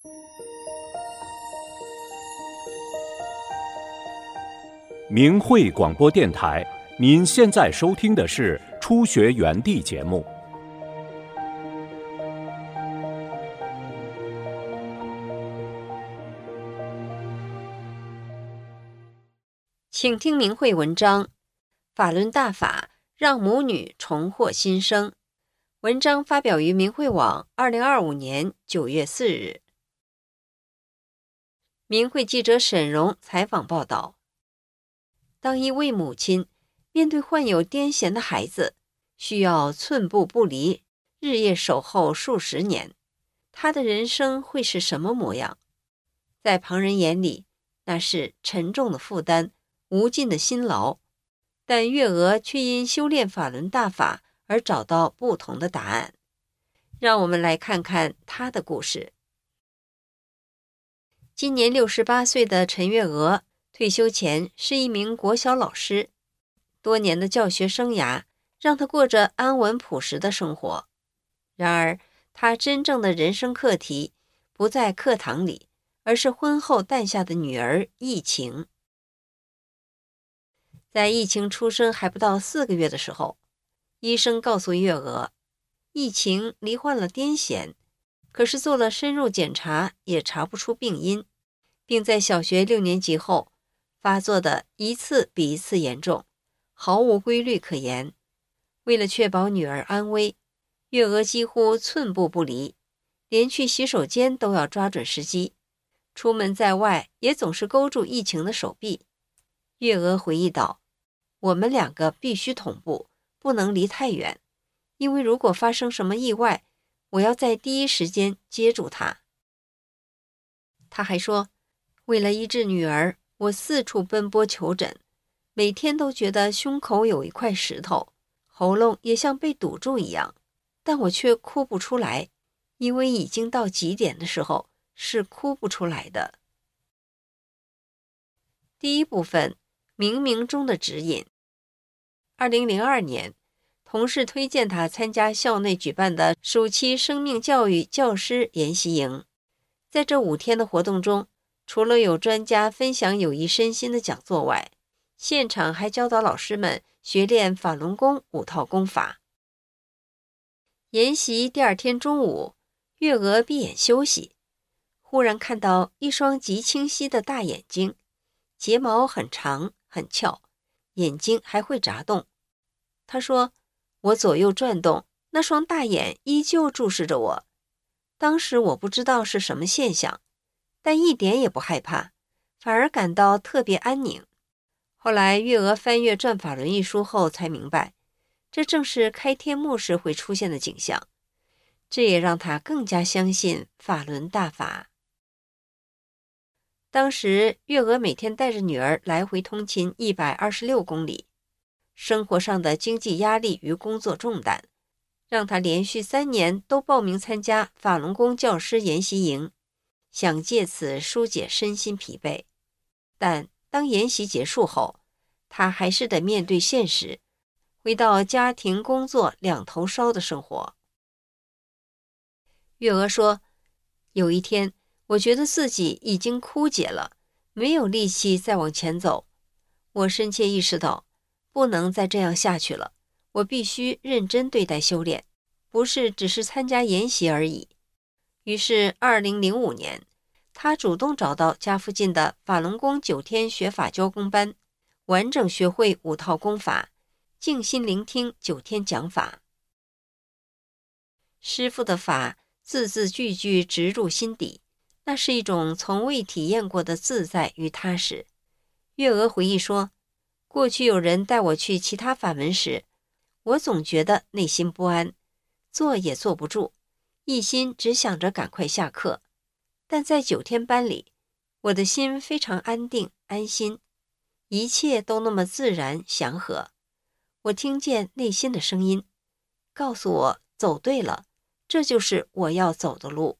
明慧广播电台，您现在收听的是初学园地节目。 请听明慧文章：法轮大法让母女重获新生。文章发表于明慧网2025年9月4日。明慧记者沈荣采访报道：当一位母亲面对患有癫痫的孩子，需要寸步不离，日夜守候数十年，她的人生会是什么模样？在旁人眼里，那是沉重的负担，无尽的辛劳，但月娥却因修炼法轮大法而找到不同的答案。让我们来看看她的故事。今年68岁的陈月娥退休前是一名国小老师，多年的教学生涯让她过着安稳朴实的生活。然而，她真正的人生课题不在课堂里，而是婚后诞下的女儿疫情。在疫情出生还不到4个月的时候，医生告诉月娥，疫情罹患了癫痫，可是做了深入检查也查不出病因，并在小学6年级后发作的一次比一次严重，毫无规律可言。为了确保女儿安危，月娥几乎寸步不离，连去洗手间都要抓准时机，出门在外也总是勾住疫情的手臂。月娥回忆道，我们2个必须同步，不能离太远，因为如果发生什么意外，我要在第一时间接住她。她还说，为了医治女儿，我四处奔波求诊，每天都觉得胸口有一块石头，喉咙也像被堵住一样，但我却哭不出来，因为已经到极点的时候是哭不出来的。第一部分，冥冥中的指引。2002年，同事推荐他参加校内举办的暑期生命教育教师研习营。在这5天的活动中，除了有专家分享有益身心的讲座外，现场还教导老师们学练法轮功5套功法。研习第2天中午，月娥闭眼休息，忽然看到一双极清晰的大眼睛，睫毛很长很翘，眼睛还会眨动。他说，我左右转动，那双大眼依旧注视着我。当时我不知道是什么现象，但一点也不害怕，反而感到特别安宁。后来月娥翻阅《转法轮》一书后才明白，这正是开天幕时会出现的景象，这也让她更加相信法轮大法。当时月娥每天带着女儿来回通勤126公里，生活上的经济压力与工作重担，让她连续3年都报名参加法轮功教师研习营，想借此疏解身心疲惫。但当研习结束后，她还是得面对现实，回到家庭工作2头烧的生活。月娥说，有一天我觉得自己已经枯竭了，没有力气再往前走。我深切意识到，不能再这样下去了，我必须认真对待修炼，不是只是参加研习而已。于是2005年，他主动找到家附近的法轮功9天学法教功班，完整学会5套功法，静心聆听9天讲法。师父的法字字句句直入心底，那是一种从未体验过的自在与踏实。月娥回忆说，过去有人带我去其他法门时，我总觉得内心不安，坐也坐不住，一心只想着赶快下课。但在9天班里，我的心非常安定安心，一切都那么自然祥和。我听见内心的声音，告诉我走对了，这就是我要走的路。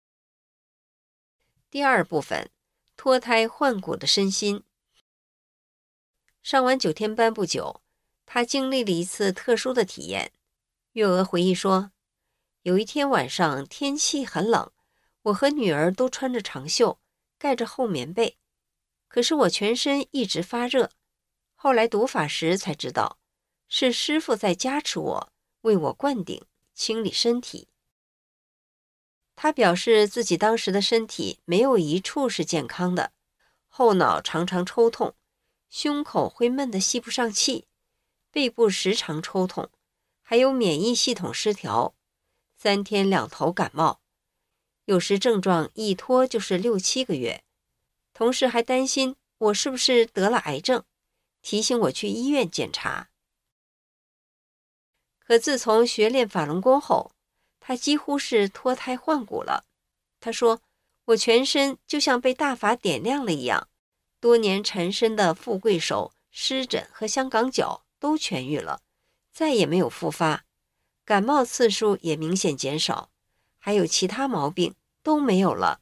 第2部分，脱胎换骨的身心。上完9天班不久，他经历了一次特殊的体验。月娥回忆说，有一天晚上天气很冷， 我和女儿都穿着长袖，盖着厚棉被，可是我全身一直发热。后来读法时才知道，是师父在加持我，为我灌顶，清理身体。他表示自己当时的身体没有一处是健康的，后脑常常抽痛，胸口会闷得吸不上气，背部时常抽痛，还有免疫系统失调，3天2头感冒，有时症状一拖就是6、7个月。同时还担心我是不是得了癌症，提醒我去医院检查。可自从学练法轮功后，他几乎是脱胎换骨了。他说，我全身就像被大法点亮了一样，多年缠身的富贵手、湿疹和香港脚都痊愈了，再也没有复发，感冒次数也明显减少，还有其他毛病都没有了。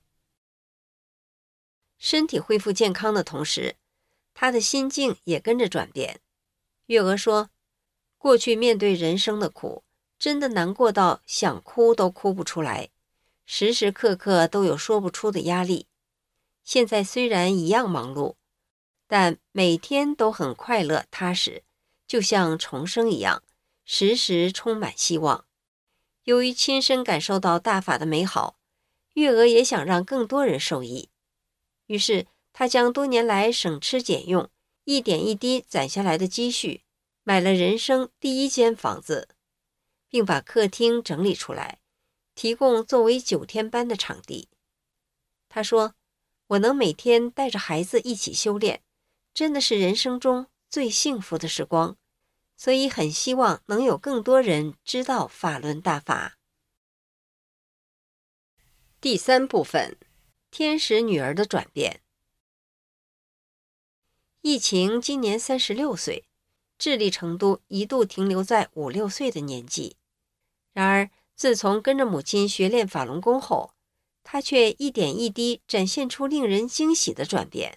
身体恢复健康的同时，他的心境也跟着转变。月娥说，过去面对人生的苦，真的难过到想哭都哭不出来，时时刻刻都有说不出的压力。现在虽然一样忙碌，但每天都很快乐踏实，就像重生一样，时时充满希望。由于亲身感受到大法的美好，月娥也想让更多人受益。于是他将多年来省吃俭用一点一滴攒下来的积蓄，买了人生第1间房子，并把客厅整理出来，提供作为9天班的场地。他说，我能每天带着孩子一起修炼，真的是人生中最幸福的时光，所以很希望能有更多人知道法轮大法。第3部分，天使女儿的转变。疫情今年36岁，智力程度一度停留在5、6岁的年纪。然而，自从跟着母亲学练法轮功后，他却一点一滴展现出令人惊喜的转变。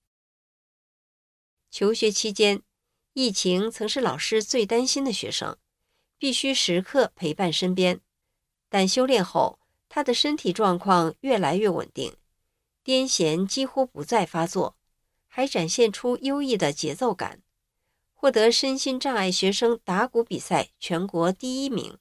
求学期间，疫情曾是老师最担心的学生，必须时刻陪伴身边。但修炼后，他的身体状况越来越稳定，癫痫几乎不再发作，还展现出优异的节奏感，获得身心障碍学生打鼓比赛全国第1名。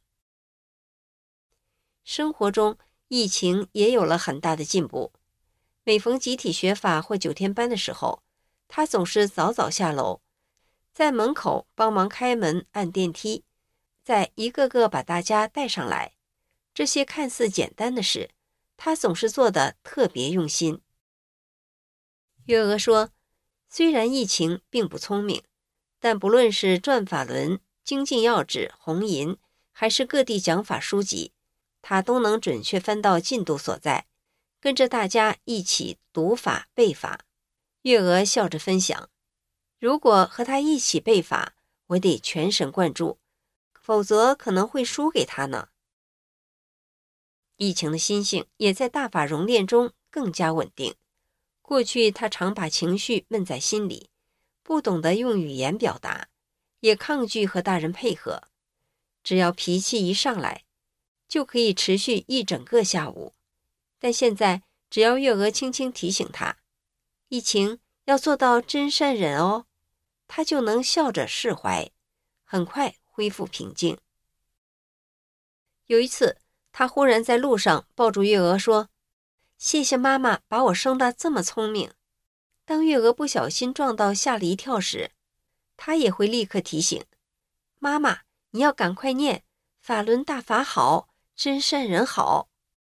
生活中，疫情也有了很大的进步。每逢集体学法或9天班的时候，他总是早早下楼，在门口帮忙开门、按电梯，再一个个把大家带上来。这些看似简单的事，他总是做得特别用心。月娥说，虽然疫情并不聪明，但不论是转法轮、精进要旨、红银，还是各地讲法书籍，他都能准确翻到进度所在，跟着大家一起读法背法。月娥笑着分享，如果和他一起背法，我得全神贯注，否则可能会输给他呢。疫情的心性也在大法熔炼中更加稳定。过去他常把情绪闷在心里，不懂得用语言表达，也抗拒和大人配合。只要脾气一上来，就可以持续一整个下午。但现在只要月娥轻轻提醒他，疫情要做到真善忍哦，他就能笑着释怀，很快恢复平静。有一次，他忽然在路上抱住月娥说，谢谢妈妈把我生得这么聪明。当月娥不小心撞到吓了一跳时，他也会立刻提醒，妈妈，你要赶快念法轮大法好，真善人好。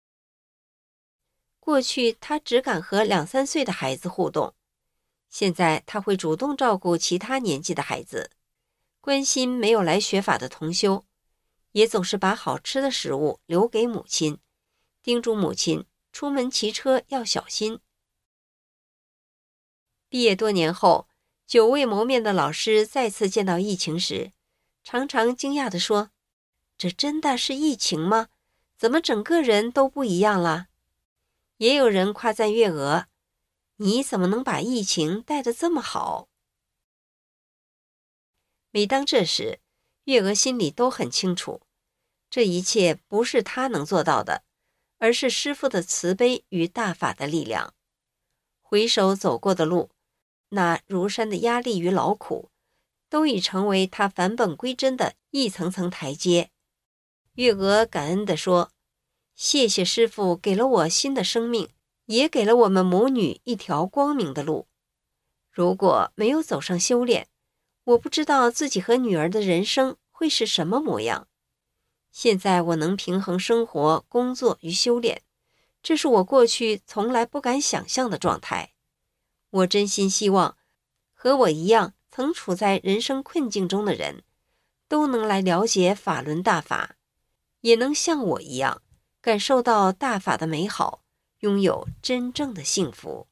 过去他只敢和2、3岁的孩子互动，现在他会主动照顾其他年纪的孩子，关心没有来学法的同修，也总是把好吃的食物留给母亲，叮嘱母亲出门骑车要小心。毕业多年后，久未谋面的老师再次见到疫情时，常常惊讶地说，这真的是疫情吗？怎么整个人都不一样了？也有人夸赞月娥，你怎么能把疫情带得这么好？每当这时，月娥心里都很清楚，这一切不是她能做到的， 而是师父的慈悲与大法的力量。回首走过的路，那如山的压力与劳苦，都已成为他返本归真的一层层台阶。月娥感恩地说：谢谢师父给了我新的生命，也给了我们母女一条光明的路。如果没有走上修炼，我不知道自己和女儿的人生会是什么模样。现在我能平衡生活、工作与修炼，这是我过去从来不敢想象的状态。我真心希望和我一样曾处在人生困境中的人，都能来了解法轮大法，也能像我一样感受到大法的美好，拥有真正的幸福。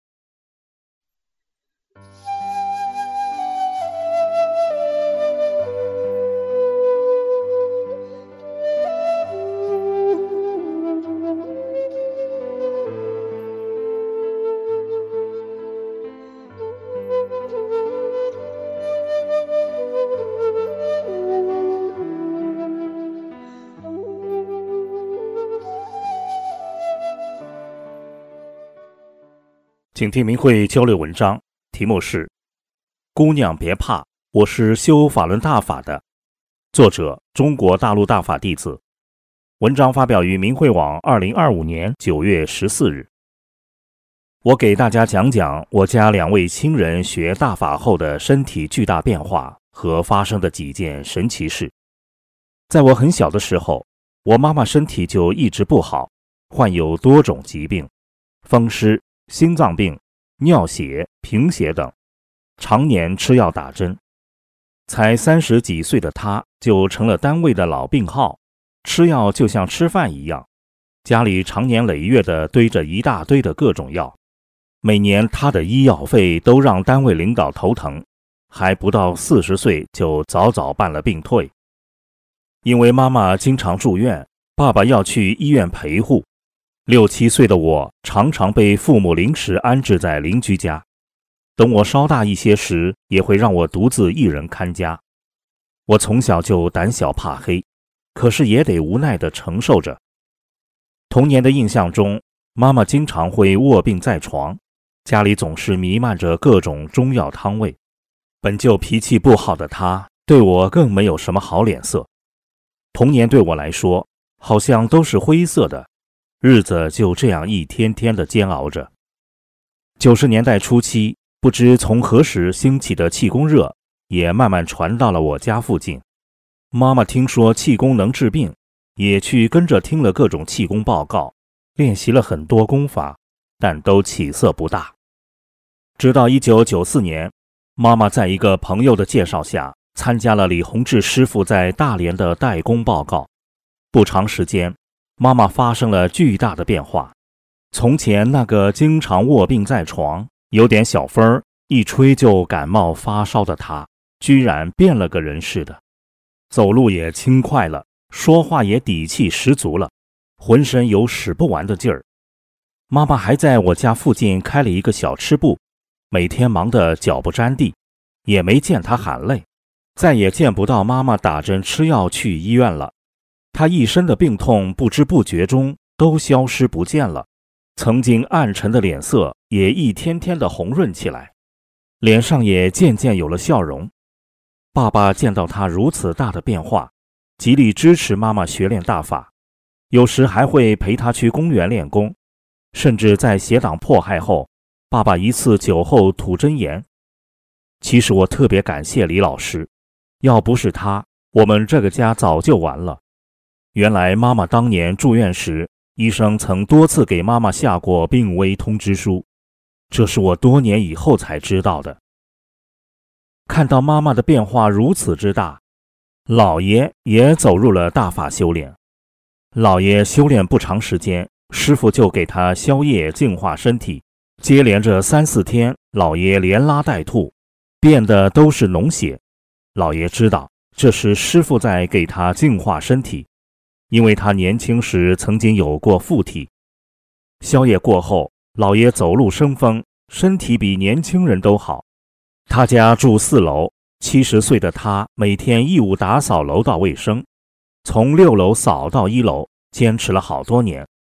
请听明慧交流文章，题目是姑娘别怕，我是修法轮大法的，作者中国大陆大法弟子。文章发表于明慧网2025年9月14日。我给大家讲讲我家2位亲人学大法后的身体巨大变化和发生的几件神奇事。在我很小的时候，我妈妈身体就一直不好，患有多种疾病，风湿、心脏病、尿血、贫血等，常年吃药打针。才30几岁的她就成了单位的老病号，吃药就像吃饭一样，家里常年累月地堆着一大堆的各种药，每年她的医药费都让单位领导头疼，还不到40岁就早早办了病退。因为妈妈经常住院，爸爸要去医院陪护，6、7岁的我常常被父母临时安置在邻居家，等我稍大一些时，也会让我独自一人看家。我从小就胆小怕黑，可是也得无奈地承受着。童年的印象中，妈妈经常会卧病在床，家里总是弥漫着各种中药汤味，本就脾气不好的她，对我更没有什么好脸色。童年对我来说，好像都是灰色的，日子就这样一天天的煎熬着。90年代初期，不知从何时兴起的气功热也慢慢传到了我家附近。妈妈听说气功能治病，也去跟着听了各种气功报告，练习了很多功法，但都起色不大。直到1994年，妈妈在一个朋友的介绍下，参加了李洪志师傅在大连的代功报告。不长时间，妈妈发生了巨大的变化。从前那个经常卧病在床，有点小风一吹就感冒发烧的她，居然变了个人似的，走路也轻快了，说话也底气十足了，浑身有使不完的劲儿。妈妈还在我家附近开了一个小吃部，每天忙得脚不沾地，也没见她喊累，再也见不到妈妈打针吃药去医院了。她一身的病痛不知不觉中都消失不见了，曾经暗沉的脸色也一天天的红润起来，脸上也渐渐有了笑容。爸爸见到她如此大的变化，极力支持妈妈学练大法，有时还会陪她去公园练功，甚至在邪党迫害后，爸爸一次酒后吐真言。其实我特别感谢李老师，要不是他，我们这个家早就完了。原来妈妈当年住院时，医生曾多次给妈妈下过病危通知书，这是我多年以后才知道的。看到妈妈的变化如此之大，老爷也走入了大法修炼。老爷修炼不长时间，师傅就给他消业净化身体，接连着3、4天，老爷连拉带吐，变的都是脓血。老爷知道这是师傅在给他净化身体，因为他年轻时曾经有过附体。宵夜过后，老爷走路生风，身体比年轻人都好。他家住4楼，70岁的他每天义务打扫楼道卫生，从6楼扫到1楼，坚持了好多年。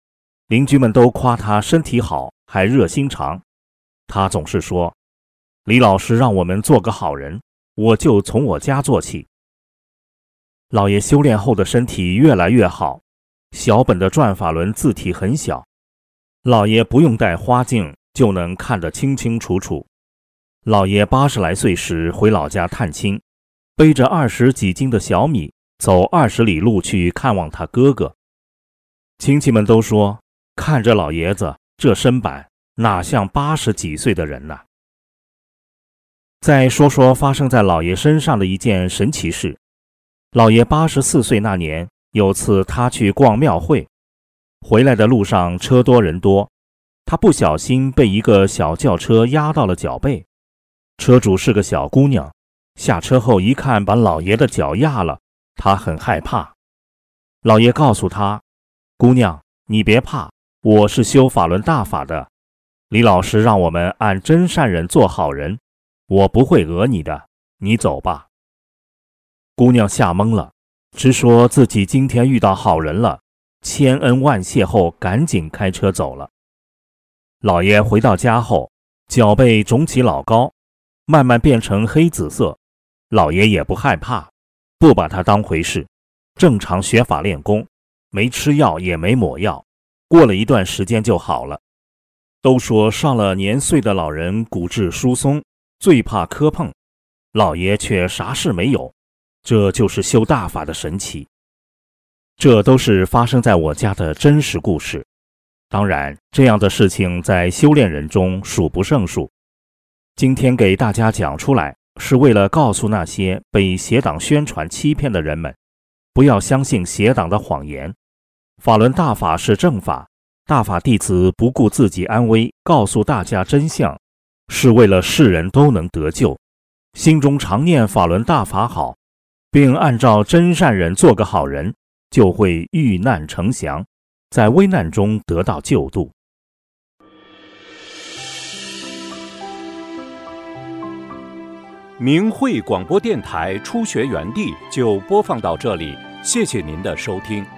邻居们都夸他身体好，还热心肠。他总是说，李老师让我们做个好人，我就从我家做起。老爷修炼后的身体越来越好，小本的转法轮字体很小，老爷不用戴花镜就能看得清清楚楚。老爷80来岁时回老家探亲，背着20几斤的小米，走20里路去看望他哥哥。亲戚们都说，看着老爷子这身板，哪像80几岁的人呢？再说说发生在老爷身上的一件神奇事。老爷84岁那年，有次他去逛庙会，回来的路上车多人多，他不小心被一个小轿车压到了脚背。车主是个小姑娘，下车后一看把老爷的脚压了，她很害怕。老爷告诉她，姑娘，你别怕，我是修法轮大法的，李老师让我们按真善人做好人，我不会讹你的，你走吧。姑娘吓懵了，只说自己今天遇到好人了，千恩万谢后赶紧开车走了。老爷回到家后，脚背肿起老高，慢慢变成黑紫色。老爷也不害怕，不把它当回事，正常学法练功，没吃药也没抹药，过了一段时间就好了。都说上了年岁的老人骨质疏松，最怕磕碰，老爷却啥事没有，这就是修大法的神奇。这都是发生在我家的真实故事。当然，这样的事情在修炼人中数不胜数。今天给大家讲出来，是为了告诉那些被邪党宣传欺骗的人们，不要相信邪党的谎言。法轮大法是正法，大法弟子不顾自己安危，告诉大家真相，是为了世人都能得救。心中常念法轮大法好，并按照真善人做个好人，就会遇难成祥，在危难中得到救度。 明慧广播电台初学园地就播放到这里，谢谢您的收听。